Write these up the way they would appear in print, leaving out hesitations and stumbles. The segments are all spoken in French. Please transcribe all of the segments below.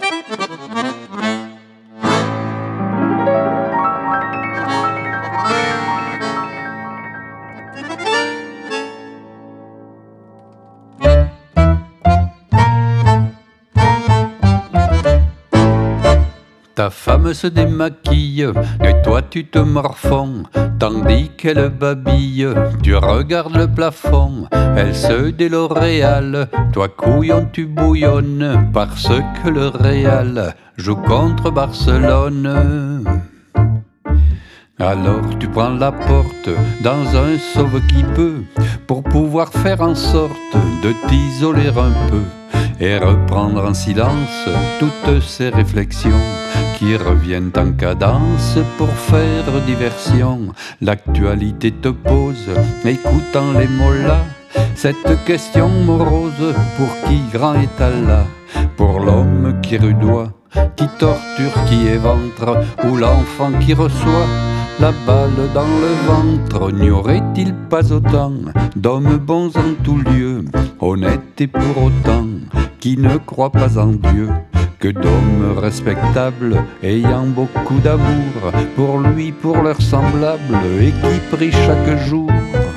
Ta femme se démaquille et toi tu te morfonds, tandis qu'elle babille, tu regardes le plafond. Elle se dit L'Oréal, toi couillon tu bouillonnes, parce que le Real joue contre Barcelone. Alors tu prends la porte dans un sauve-qui-peut pour pouvoir faire en sorte de t'isoler un peu et reprendre en silence toutes ces réflexions qui reviennent en cadence pour faire diversion. L'actualité te pose, écoutant les mots là, cette question morose: pour qui grand est Allah? Pour l'homme qui rudoie, qui torture, qui éventre, ou l'enfant qui reçoit la balle dans le ventre? N'y aurait-il pas autant d'hommes bons en tout lieu, honnêtes et pour autant qui ne croient pas en Dieu, que d'hommes respectables ayant beaucoup d'amour pour lui, pour leurs semblables, et qui prient chaque jour?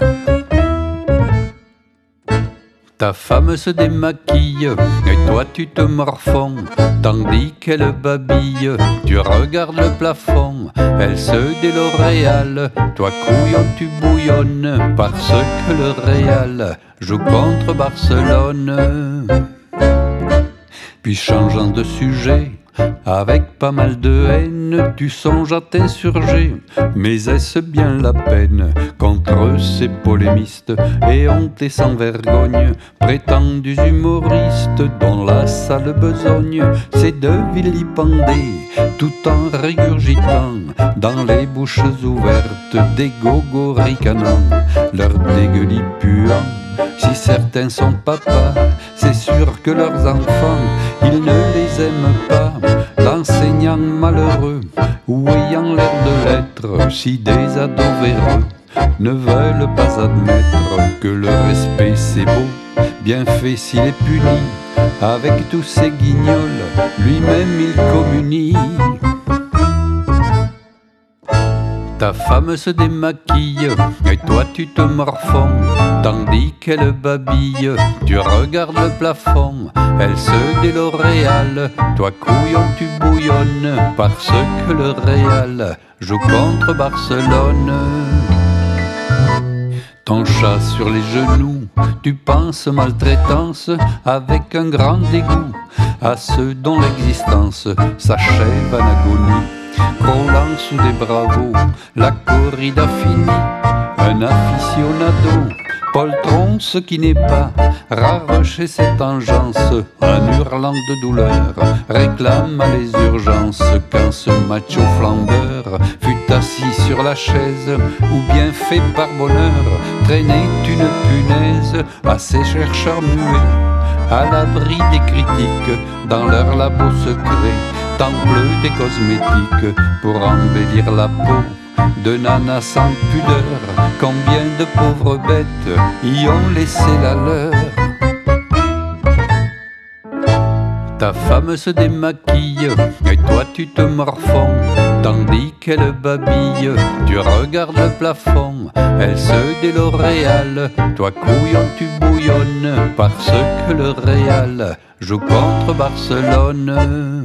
Ta femme se démaquille et toi tu te morfonds, tandis qu'elle babille, tu regardes le plafond. Elle se dit L'Oréal, toi couillon tu bouillonnes, parce que le Real joue contre Barcelone. Puis changeant de sujet, avec pas mal de haine, tu songes à t'insurger. Mais est-ce bien la peine contre ces polémistes et honte et sans vergogne, prétendus humoristes dont la sale besogne c'est de vilipender, tout en régurgitant dans les bouches ouvertes des gogos ricanants leurs dégueulis puants? Si certains sont papas, c'est sûr que leurs enfants, ils ne les aiment pas. L'enseignant malheureux ou ayant l'air de l'être, si des ados véreux ne veulent pas admettre que le respect c'est beau, bien fait s'il est puni. Avec tous ces guignols, lui-même il communie. Ta femme se démaquille et toi tu te morfonds, tandis qu'elle babille, tu regardes le plafond. Elle se dit L'Oréal, toi couillon tu bouillonnes, parce que le Real joue contre Barcelone. Ton chat sur les genoux, tu penses maltraitance avec un grand dégoût à ceux dont l'existence s'achève en agonie, croulant sous des bravos, la corrida finie. Un aficionado, poltron, ce qui n'est pas rare chez cette engeance, un hurlant de douleur réclame à les urgences quand ce macho flambeur fut assis sur la chaise, ou bien fait par bonheur traînait une punaise à ces chercheurs muets, à l'abri des critiques dans leur labo secret, temple des cosmétiques pour embellir la peau de nanas sans pudeur. Combien de pauvres bêtes y ont laissé la leur? Ta femme se démaquille et toi tu te morfonds, tandis qu'elle babille, tu regardes le plafond. Elle se dit L'Oréal, toi couillon tu bouillonnes, parce que le Real joue contre Barcelone.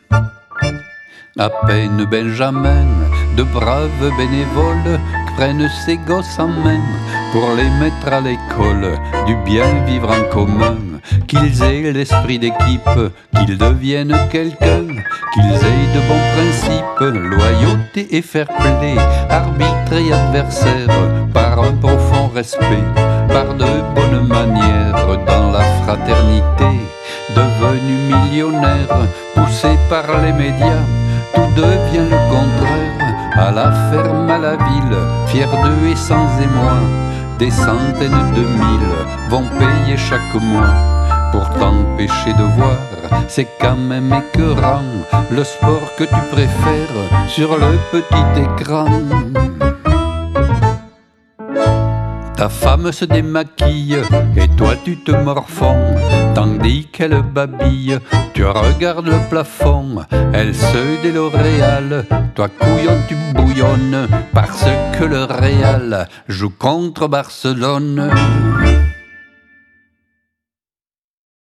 À peine Benjamin, de braves bénévoles prennent ces gosses en main pour les mettre à l'école du bien vivre en commun, qu'ils aient l'esprit d'équipe, qu'ils deviennent quelqu'un, qu'ils aient de bons principes, loyauté et fair play, arbitre et adversaire, par un profond respect, par de bonnes manières dans la fraternité. Devenus millionnaires, poussés par les médias, tout devient le contraire, à la ferme, à la ville, fiers d'eux et sans émoi. Des centaines de mille vont payer chaque mois pour t'empêcher de voir, c'est quand même écœurant, le sport que tu préfères sur le petit écran. Ta femme se démaquille et toi tu te morfonds, tandis tandis qu'elle babille. Tu regardes le plafond, elle se dit L'Oréal. Toi couillon tu bouillonnes parce que le Real joue contre Barcelone.